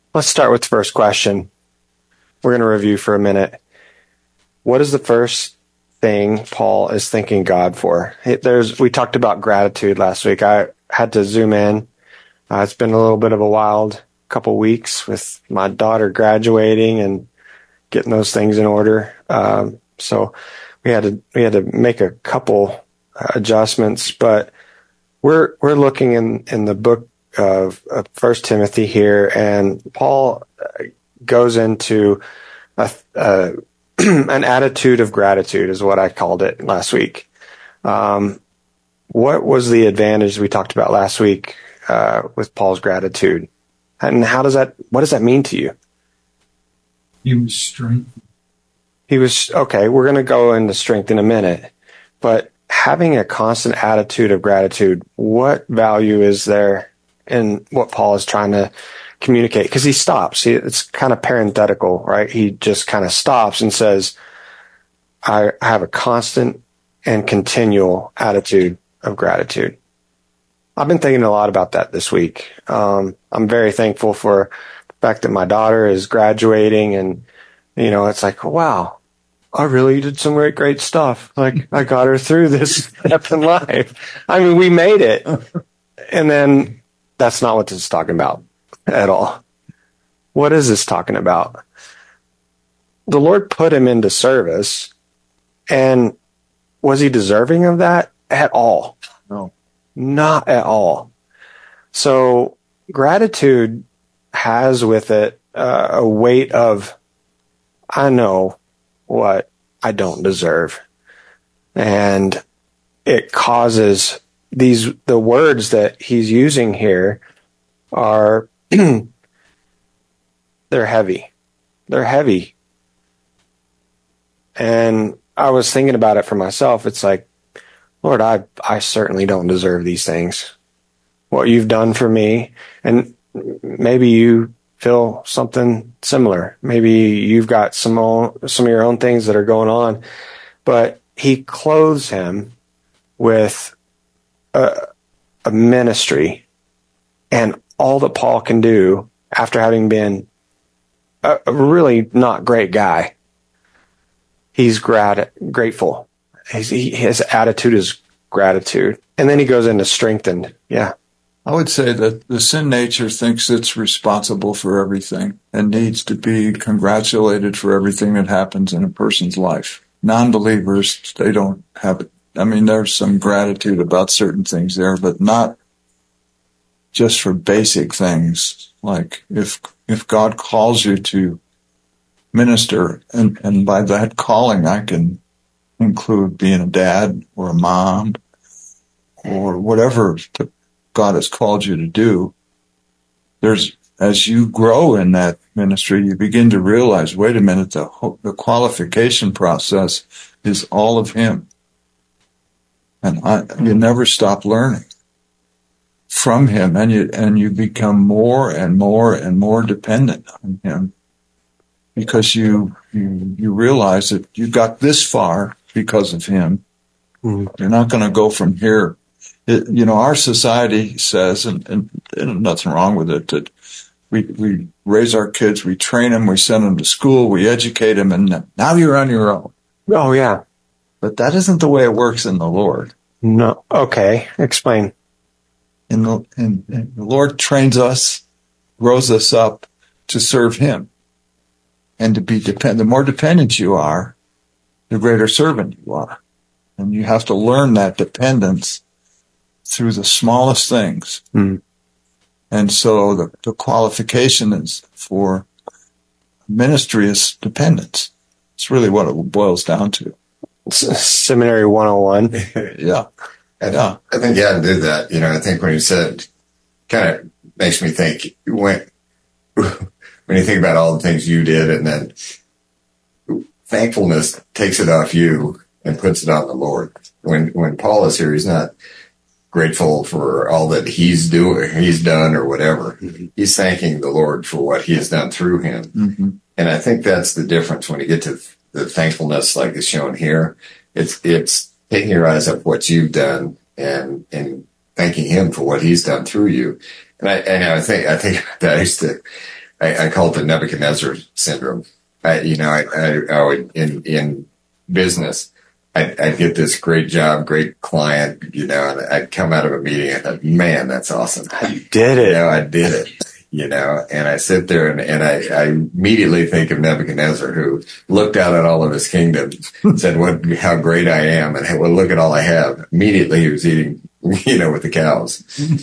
Let's start with the first question. We're going to review for a minute. What is the first thing Paul is thanking God for? We talked about gratitude last week. I had to zoom in. It's been a little bit of a wild couple weeks with my daughter graduating and getting those things in order. So we had to make a couple adjustments, but we're looking in the book of First Timothy here, and Paul goes into an attitude of gratitude is what I called it last week. What was the advantage we talked about last week with Paul's gratitude, and what does that mean to you? He was strengthened. Okay. We're going to go into strength in a minute, but having a constant attitude of gratitude, what value is there in what Paul is trying to communicate? Because he stops. It's kind of parenthetical, right? He just kind of stops and says, I have a constant and continual attitude of gratitude. I've been thinking a lot about that this week. I'm very thankful for the fact that my daughter is graduating, and, it's like, wow, I really did some great stuff. Like, I got her through this step in life. I mean, we made it. And then that's not what this is talking about at all. What is this talking about? The Lord put him into service, and was he deserving of that at all? No. Not at all. So gratitude has with it a weight of, I know what I don't deserve. And it causes the words that he's using here are, they're heavy. They're heavy. And I was thinking about it for myself. It's like, Lord, I certainly don't deserve these things. What you've done for me, and maybe you feel something similar. Maybe you've got some of your own things that are going on, but he clothes him with a ministry, and all that Paul can do after having been a really not great guy. He's grateful. His attitude is gratitude. And then he goes into strengthened. Yeah. I would say that the sin nature thinks it's responsible for everything and needs to be congratulated for everything that happens in a person's life. Non-believers, they don't have it. I mean, there's some gratitude about certain things there, but not just for basic things. Like if God calls you to minister, and by that calling I can include being a dad or a mom or whatever God has called you to do. As you grow in that ministry, you begin to realize, wait a minute, the qualification process is all of Him. And you never stop learning from Him, and you become more and more and more dependent on Him, because you realize that you got this far because of Him. Mm-hmm. You're not going to go from here. Our society says, and nothing wrong with it, that we raise our kids, we train them, we send them to school, we educate them, and now you're on your own. Oh, yeah. But that isn't the way it works in the Lord. No. Okay. Explain. And the Lord trains us, grows us up to serve Him and to be dependent. The more dependent you are, the greater servant you are. And you have to learn that dependence through the smallest things. Mm. And so the qualification is for ministry is dependence. It's really what it boils down to. Seminary 101. Yeah. I think you had to do that. I think when you said, kind of makes me think when you think about all the things you did, and then thankfulness takes it off you and puts it on the Lord. When Paul is here, he's not grateful for all that he's done or whatever. Mm-hmm. He's thanking the Lord for what He has done through him. Mm-hmm. And I think that's the difference when you get to the thankfulness like is shown here. It's taking your eyes off what you've done and thanking Him for what He's done through you. And I think that I used to I call it the Nebuchadnezzar syndrome. I would, in business, I'd get this great job, great client, and I'd come out of a meeting and I thought, man, that's awesome. I did it. I did it. And I sit there and I immediately think of Nebuchadnezzar, who looked out at all of his kingdom and said, how great I am. And well, look at all I have. Immediately he was eating, with the cows.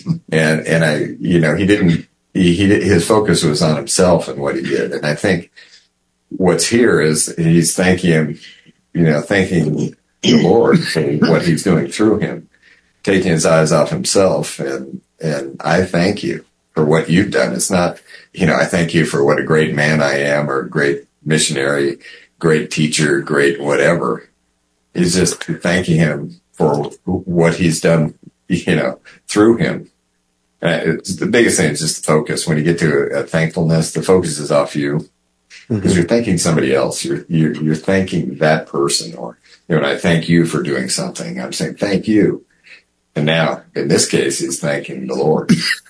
And his focus was on himself and what he did. And I think what's here is he's thanking the Lord for what he's doing through him, taking his eyes off himself. And I thank you for what you've done. It's not, I thank you for what a great man I am, or a great missionary, great teacher, great whatever. He's just thanking him for what he's done, through him. It's the biggest thing is just the focus. When you get to a thankfulness, the focus is off you, because you're thanking somebody else. You're thanking that person, or, and I thank you for doing something. I'm saying thank you. And now, in this case, he's thanking the Lord.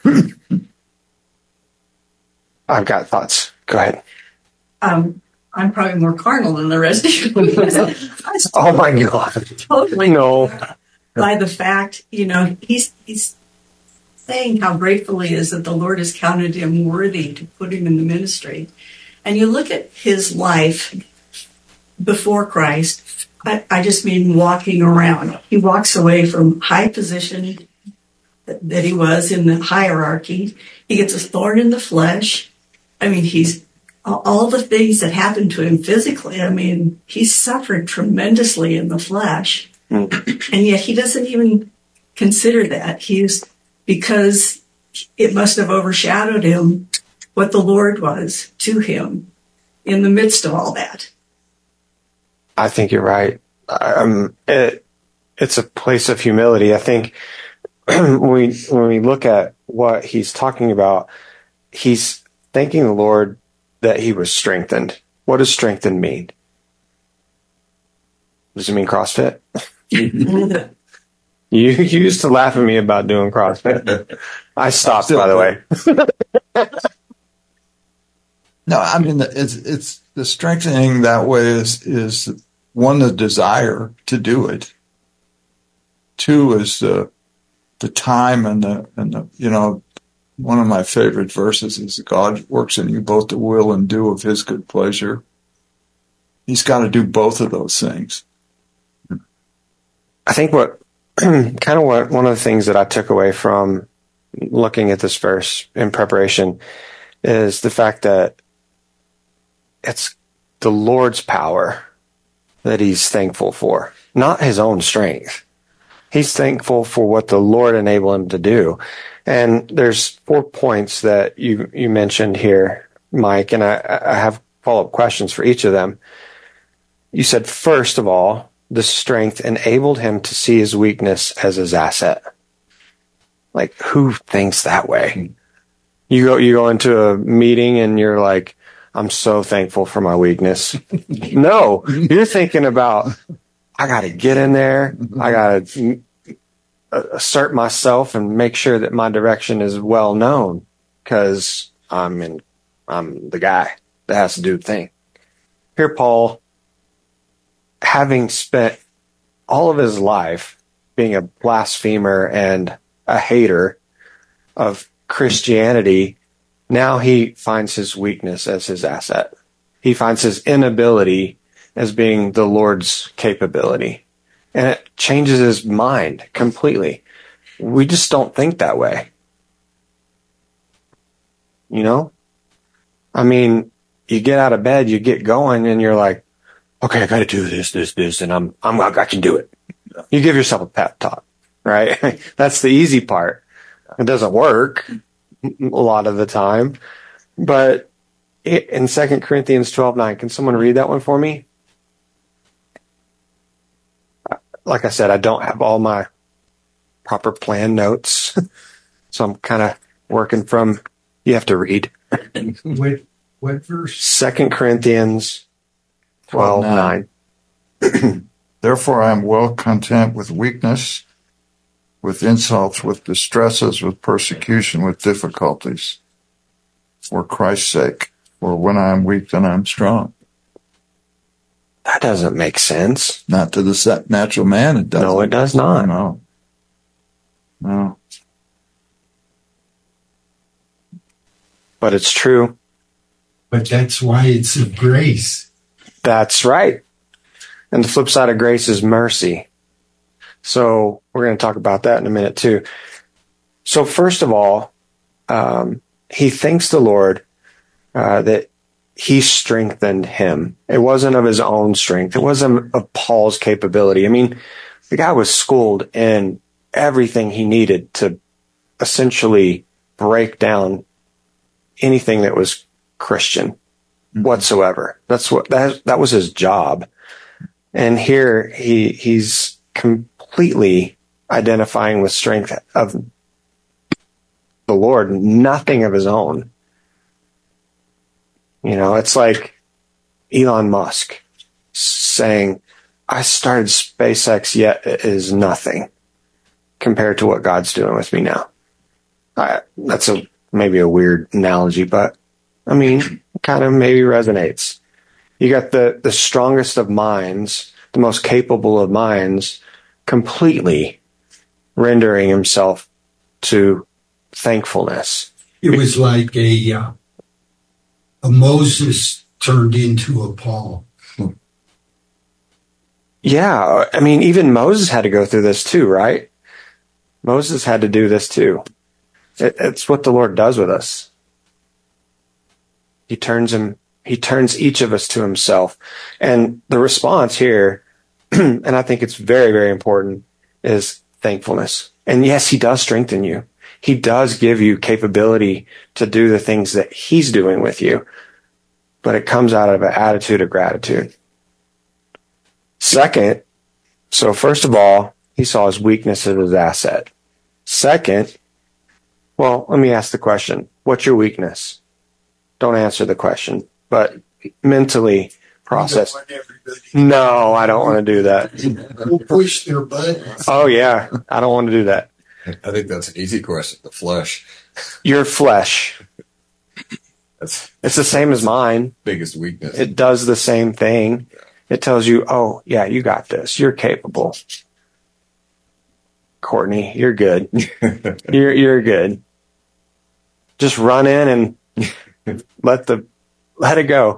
I've got thoughts. Go ahead. I'm probably more carnal than the rest of you. Oh my God. Totally. No. By the fact, he's saying how grateful he is that the Lord has counted him worthy to put him in the ministry. And you look at his life before Christ, I just mean walking around. He walks away from high position that he was in the hierarchy. He gets a thorn in the flesh. I mean, he's all the things that happened to him physically. I mean, he suffered tremendously in the flesh. And yet he doesn't even consider that. Because it must have overshadowed him what the Lord was to him in the midst of all that. I think you're right. It's a place of humility. I think when we look at what he's talking about, he's thanking the Lord that he was strengthened. What does strengthened mean? Does it mean CrossFit? You used to laugh at me about doing CrossFit. I stopped, by the way. No, I mean, it's the strengthening that way is one, the desire to do it. Two is the time and the one of my favorite verses is God works in you both the will and do of his good pleasure. He's got to do both of those things. I think one of the things that I took away from looking at this verse in preparation is the fact that it's the Lord's power that he's thankful for, not his own strength. He's thankful for what the Lord enabled him to do. And there's 4 points that you mentioned here, Mike, and I have follow-up questions for each of them. You said, first of all, the strength enabled him to see his weakness as his asset. Like, who thinks that way? You go into a meeting and you're like, I'm so thankful for my weakness. No, you're thinking about, I got to get in there. I got to assert myself and make sure that my direction is well known, because I'm the guy that has to do the thing. Here, Paul, having spent all of his life being a blasphemer and a hater of Christianity, now he finds his weakness as his asset. He finds his inability as being the Lord's capability. And it changes his mind completely. We just don't think that way. I mean, you get out of bed, you get going, and you're like, okay, I got to do this, and I can do it. You give yourself a pep talk, right? That's the easy part. It doesn't work a lot of the time, but in 2 Corinthians 12:9, can someone read that one for me? Like I said, I don't have all my proper plan notes, so I'm kind of working from, you have to read. What verse? 2 Corinthians 12:9. Therefore I am well content with weakness, with insults, with distresses, with persecution, with difficulties. for Christ's sake. For when I am weak, then I am strong. That doesn't make sense. Not to the natural man, it doesn't. No, it does not. No. But it's true. But that's why it's of grace. That's right. And the flip side of grace is mercy. So we're going to talk about that in a minute too. So first of all, he thanks the Lord that he strengthened him. It wasn't of his own strength. It wasn't of Paul's capability. I mean, the guy was schooled in everything he needed to essentially break down anything that was Christian whatsoever. That was his job. And here he's completely identifying with strength of the Lord, nothing of his own. You know, it's like Elon Musk saying, I started SpaceX, yet it is nothing compared to what God's doing with me now. That's maybe a weird analogy, but I mean, it kind of maybe resonates. You got the strongest of minds, the most capable of minds, completely rendering himself to thankfulness. It was like a Moses turned into a Paul. Yeah, I mean, even Moses had to go through this too, right? Moses had to do this too. It's what the Lord does with us. He turns each of us to himself. And the response here, and I think it's very, very important, is thankfulness. And yes, he does strengthen you. He does give you capability to do the things that he's doing with you. But it comes out of an attitude of gratitude. Second, so first of all, he saw his weakness as his asset. Second, well, let me ask the question. What's your weakness? Don't answer the question, but mentally process. No, I don't want to do that. We'll push their buttons. Oh, yeah. I don't want to do that. I think that's an easy question. The flesh. Your flesh. That's It's the same as mine. biggest weakness. It does the same thing. It tells you, oh, yeah, you got this. You're capable. Courtney, you're good. You're good. Just run in and let it go.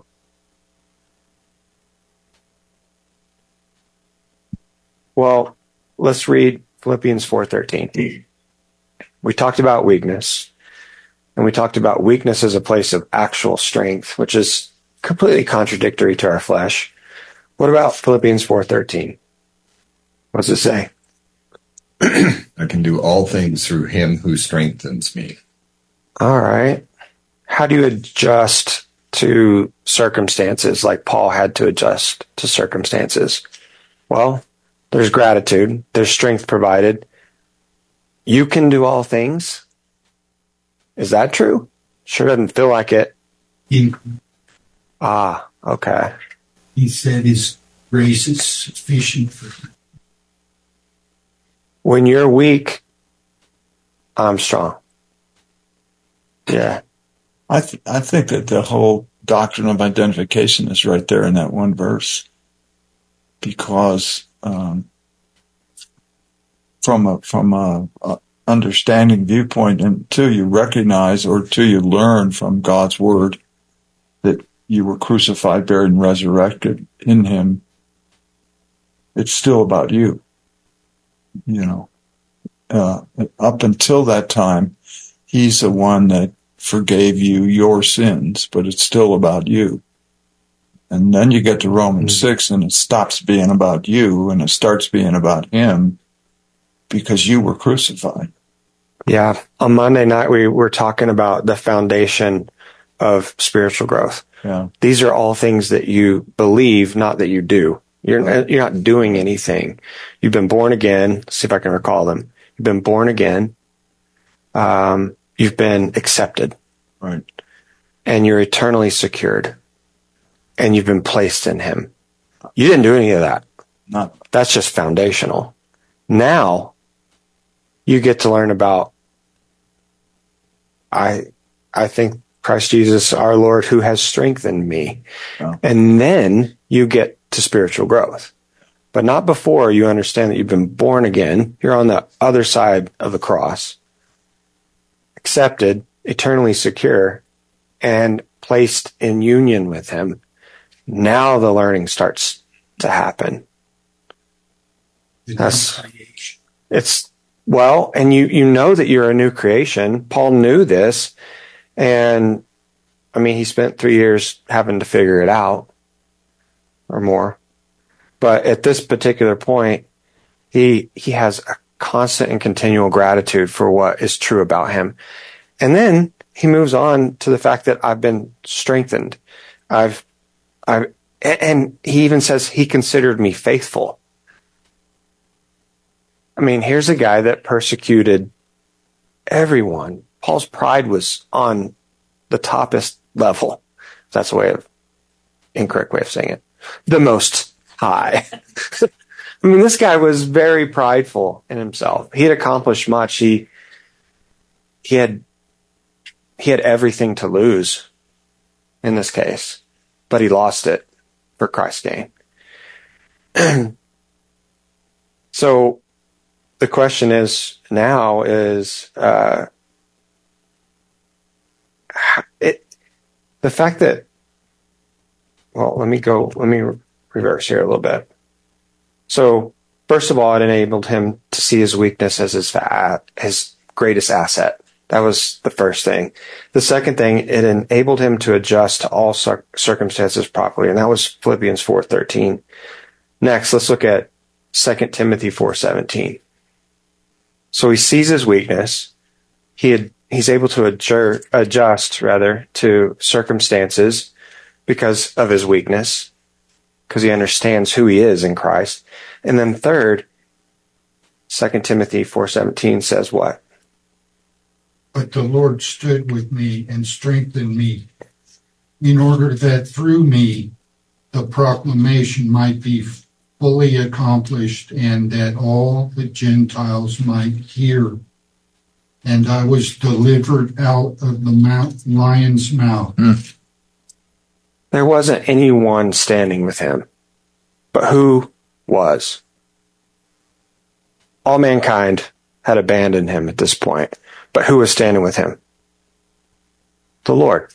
Well, let's read Philippians 4:13. We talked about weakness, and we talked about weakness as a place of actual strength, which is completely contradictory to our flesh. What about Philippians 4:13? What does it say? I can do all things through him who strengthens me. All right. How do you adjust to circumstances like Paul had to adjust to circumstances? Well, there's gratitude. There's strength provided. You can do all things. Is that true? Sure doesn't feel like it. Okay. He said his grace is sufficient for him. When you're weak, I'm strong. Yeah. I think that the whole doctrine of identification is right there in that one verse, because from a understanding viewpoint, until you recognize or till you learn from God's word that you were crucified, buried, and resurrected in him, it's still about you. You know, up until that time, he's the one that forgave you your sins, but it's still about you. And then you get to Romans 6 and it stops being about you and it starts being about him because you were crucified. Yeah. On Monday night, we were talking about the foundation of spiritual growth. Yeah. These are all things that you believe, not that you do. You're not doing anything. You've been born again. Let's see if I can recall them. You've been born again. You've been accepted. Right. And you're eternally secured. And you've been placed in him. You didn't do any of that. That's just foundational. Now, you get to learn about, I think Christ Jesus, our Lord, who has strengthened me. Wow. And then you get to spiritual growth. But not before you understand that you've been born again. You're on the other side of the cross, accepted, eternally secure, and placed in union with him. Now the learning starts to happen. And you know that you're a new creation. Paul knew this, and I mean, he spent 3 years having to figure it out, or more. But at this particular point, he has a constant and continual gratitude for what is true about him. And then he moves on to the fact that I've been strengthened. And he even says he considered me faithful. I mean, here's a guy that persecuted everyone. Paul's pride was on the toppest level. That's a incorrect way of saying it. The most high. I mean, this guy was very prideful in himself. He had accomplished much. He had everything to lose in this case, but he lost it for Christ's gain. So the question is now is the fact that, well, let me reverse here a little bit. So first of all, it enabled him to see his weakness as his greatest asset. That was the first thing. The second thing, it enabled him to adjust to all circumstances properly, and that was Philippians 4:13. Next, let's look at 2 Timothy 4:17. So he sees his weakness. He's able to adjust to circumstances because of his weakness, because he understands who he is in Christ. And then third, 2 Timothy 4:17 says what? But the Lord stood with me and strengthened me, in order that through me the proclamation might be fully accomplished, and that all the Gentiles might hear. And I was delivered out of the lion's mouth. There wasn't anyone standing with him, but who was? All mankind had abandoned him at this point, but who was standing with him? The Lord.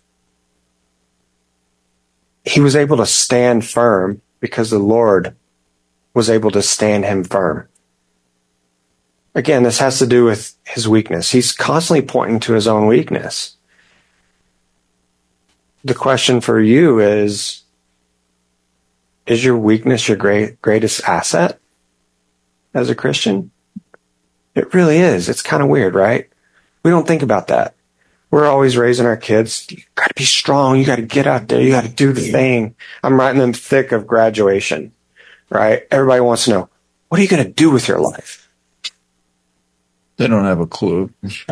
He was able to stand firm because the Lord was able to stand him firm. Again, this has to do with his weakness. He's constantly pointing to his own weakness. The question for you is your weakness your greatest asset as a Christian? It really is. It's kind of weird, right? We don't think about that. We're always raising our kids. You got to be strong. You got to get out there. You got to do the thing. I'm right in the thick of graduation, right? Everybody wants to know, what are you going to do with your life? They don't have a clue.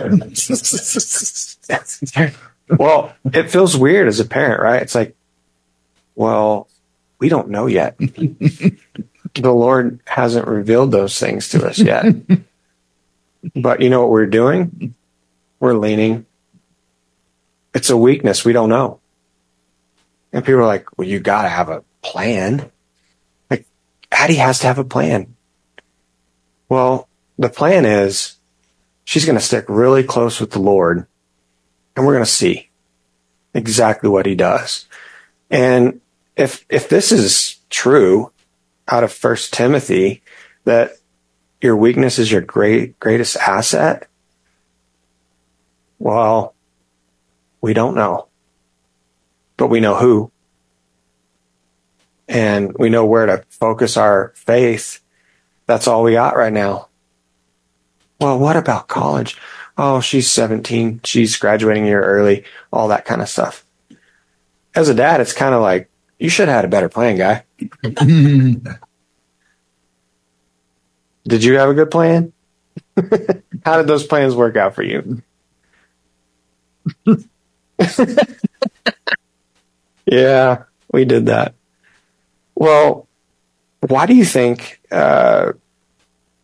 Well, it feels weird as a parent, right? It's like, well, we don't know yet. The Lord hasn't revealed those things to us yet. But you know what we're doing? We're leaning. It's a weakness. We don't know. And people are like, well, you got to have a plan. Like, Addie has to have a plan. Well, the plan is she's going to stick really close with the Lord, and we're going to see exactly what he does. And if this is true out of 1 Timothy, that your weakness is your greatest asset, well, we don't know. But we know who. And we know where to focus our faith. That's all we got right now. Well, what about college? Oh, she's 17. She's graduating a year early. All that kind of stuff. As a dad, it's kind of like, you should have had a better plan, guy. Did you have a good plan? How did those plans work out for you? Yeah, we did that. Well, why do you think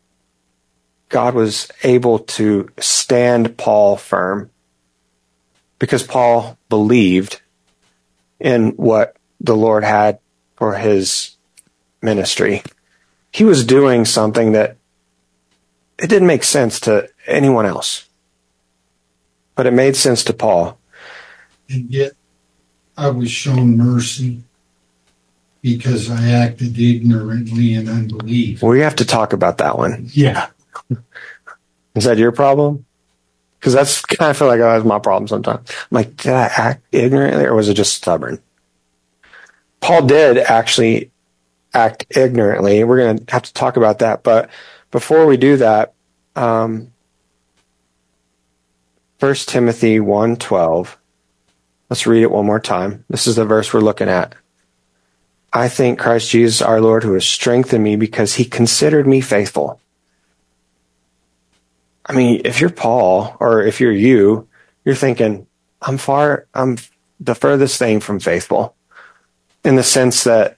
God was able to stand Paul firm because Paul believed in what the Lord had for his ministry. He was doing something that it didn't make sense to anyone else, but it made sense to Paul. And yet I was shown mercy because I acted ignorantly in unbelief. We have to talk about that one. Yeah. Is that your problem? Because that's kind of feel like that's my problem sometimes. I'm like, did I act ignorantly or was it just stubborn? Paul did actually act ignorantly. We're going to have to talk about that. But before we do that, 1 Timothy 1:12. Let's read it one more time. This is the verse we're looking at. I thank Christ Jesus our Lord who has strengthened me because he considered me faithful. I mean, if you're Paul or if you're you're thinking, I'm the furthest thing from faithful in the sense that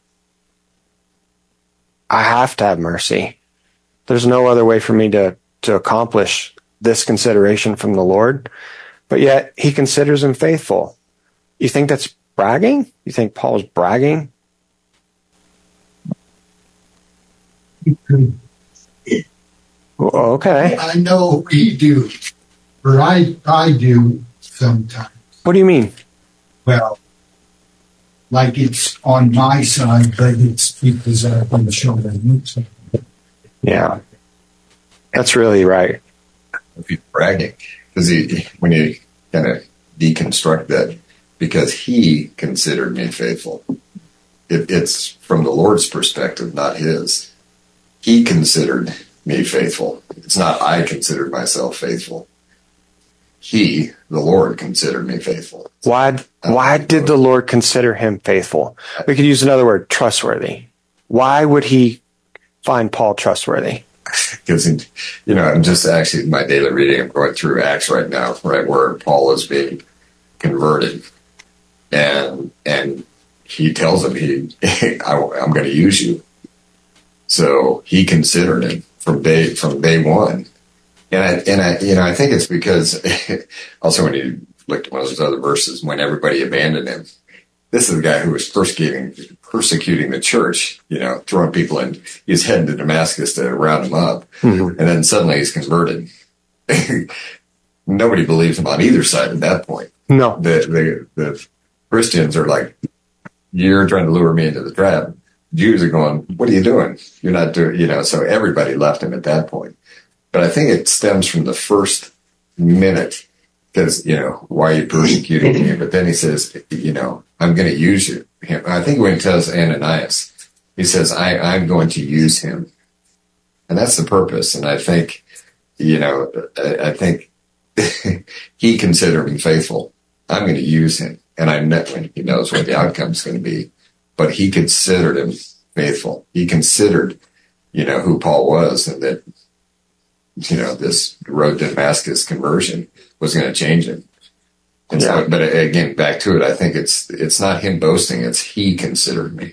I have to have mercy. There's no other way for me to accomplish this consideration from the Lord, but yet he considers him faithful. You think that's bragging? You think Paul's bragging? Well, okay. I know we do, or I do sometimes. What do you mean? Well, like it's on my side, but it's because I've been shown it. Yeah. That's really right. If he's bragging, because when you kind of deconstruct that, because he considered me faithful. It's from the Lord's perspective, not his. He considered me faithful. It's not I considered myself faithful. He, the Lord, considered me faithful. Why did the Lord consider him faithful? We could use another word, trustworthy. Why would he find Paul trustworthy? Because, I'm just actually in my daily reading, I'm going through Acts right now, right where Paul is being converted. And he tells him, I'm going to use you. So he considered him from day one. And I think it's because also when you looked at one of those other verses, when everybody abandoned him, this is the guy who was persecuting the church, throwing people in. He's heading to Damascus to round him up. Mm-hmm. And then suddenly he's converted. Nobody believes him on either side at that point. No. The Christians are like, you're trying to lure me into the trap. Jews are going, what are you doing? You're not doing, so everybody left him at that point. But I think it stems from the first minute because, why are you persecuting me? But then he says, I'm going to use you. I think when he tells Ananias, he says, I'm going to use him. And that's the purpose. And I think, I think he considered him faithful. I'm going to use him. And I know he knows what the outcome is going to be. But he considered him faithful. He considered, who Paul was and that, this road to Damascus conversion was going to change him. And yeah. So, but again, back to it, I think it's not him boasting, it's he considered me.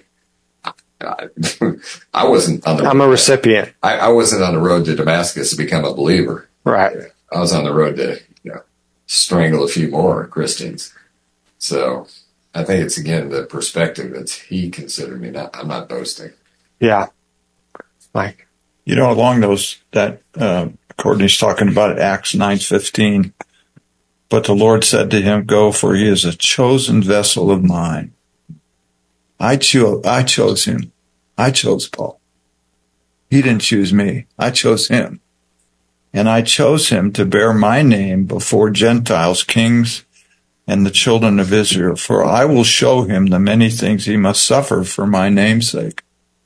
I wasn't on the I'm a recipient. I wasn't on the road to Damascus to become a believer. Right. I was on the road to, strangle a few more Christians. So I think it's, again, the perspective. It's he considered me. I'm not boasting. Yeah. Mike. Along those, that Courtney's talking about Acts 9:15. But the Lord said to him, go, for he is a chosen vessel of mine. I chose him. I chose Paul. He didn't choose me. I chose him. And I chose him to bear my name before Gentiles, kings, and the children of Israel, for I will show him the many things he must suffer for my name's sake.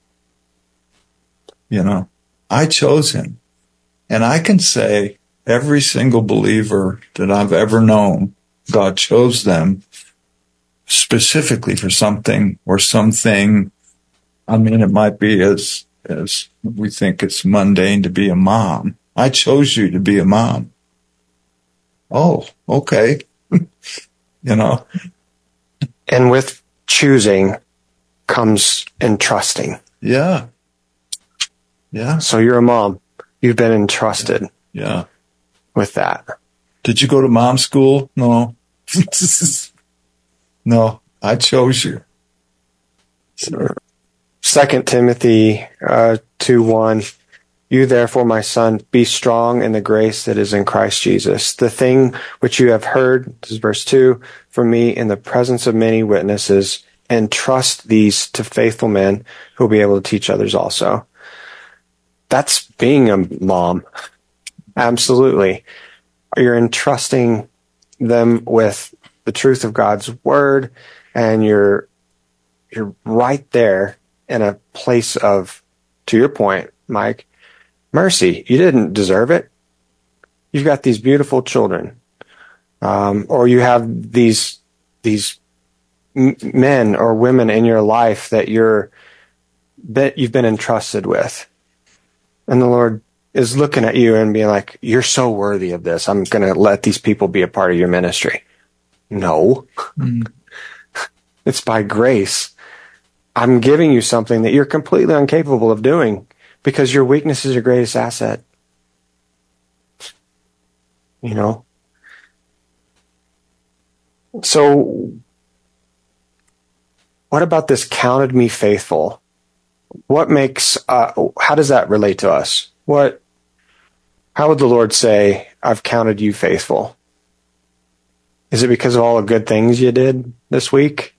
I chose him. And I can say every single believer that I've ever known, God chose them specifically for something or something. I mean, it might be as we think it's mundane to be a mom. I chose you to be a mom. Oh, okay. And with choosing comes entrusting. Yeah. Yeah. So you're a mom. You've been entrusted. Yeah. With that. Did you go to mom school? No. No, I chose you. 2 Timothy 2:1. You therefore, my son, be strong in the grace that is in Christ Jesus. The thing which you have heard, this is verse 2, from me in the presence of many witnesses, entrust these to faithful men who will be able to teach others also. That's being a mom. Absolutely. You're entrusting them with the truth of God's word, and you're right there in a place of, to your point, Mike, mercy. You didn't deserve it. You've got these beautiful children, or you have these men or women in your life that you've been entrusted with, and the Lord is looking at you and being like, "You're so worthy of this. I'm going to let these people be a part of your ministry." No, it's by grace. I'm giving you something that you're completely incapable of doing, because your weakness is your greatest asset. You know? So, what about this counted me faithful? What makes, how does that relate to us? How would the Lord say, I've counted you faithful? Is it because of all the good things you did this week?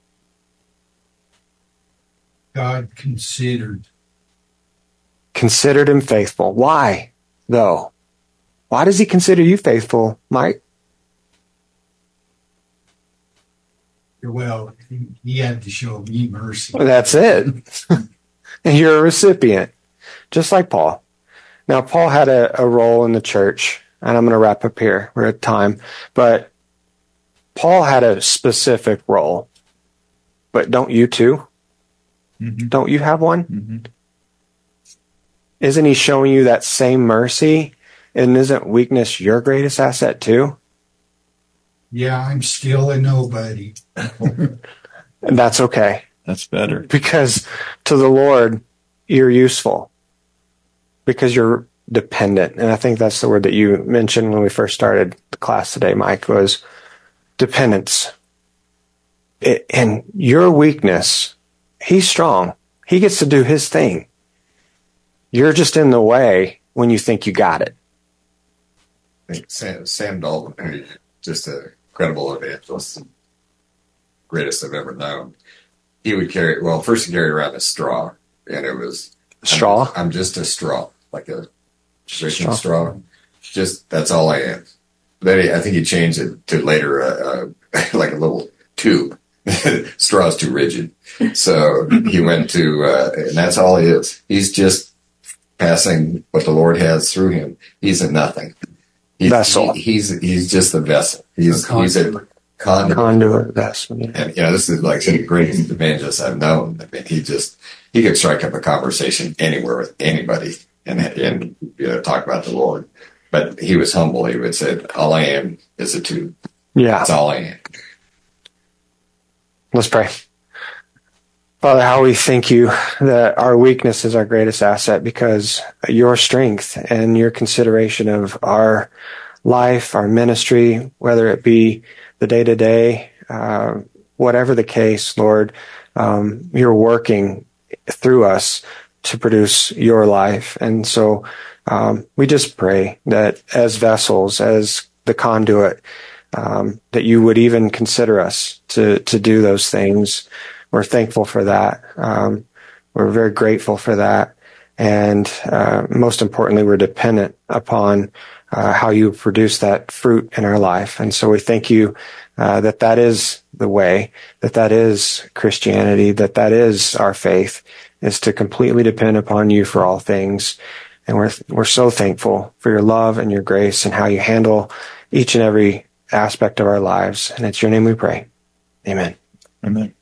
God considered Him faithful. Why, though? Why does he consider you faithful, Mike? Well, he had to show me mercy. That's it. And you're a recipient, just like Paul. Now, Paul had a role in the church, and I'm going to wrap up here. We're at time. But Paul had a specific role. But don't you too? Mm-hmm. Don't you have one? Mm-hmm. Isn't he showing you that same mercy? And isn't weakness your greatest asset too? Yeah, I'm still a nobody. And that's okay. That's better. Because to the Lord, you're useful. Because you're dependent. And I think that's the word that you mentioned when we first started the class today, Mike, was dependence. And your weakness, he's strong. He gets to do his thing. You're just in the way when you think you got it. I think Sam Dalton, just a credible evangelist, greatest I've ever known. He would carry around a straw, and it was straw. I'm just a straw, like a drinking straw. Just that's all I am. Then I think he changed it to later, like a little tube. Straw's too rigid, so he went to, and that's all he is. He's just passing what the Lord has through him. He's a nothing. Vessel. He's just a vessel. He's a conduit vessel. Yeah. And this is like the greatest evangelist I've known. I mean, he could strike up a conversation anywhere with anybody and talk about the Lord. But he was humble. He would say, "All I am is a tube." Yeah, that's all I am. Let's pray. Father, how we thank you that our weakness is our greatest asset, because your strength and your consideration of our life, our ministry, whether it be the day-to-day, whatever the case, Lord, you're working through us to produce your life. And so we just pray that as vessels, as the conduit, that you would even consider us to do those things. We're thankful for that. We're very grateful for that. And most importantly, we're dependent upon how you produce that fruit in our life. And so we thank you that is the way, that is Christianity, that is our faith, is to completely depend upon you for all things. And we're so thankful for your love and your grace and how you handle each and every aspect of our lives. And it's your name we pray. Amen. Amen.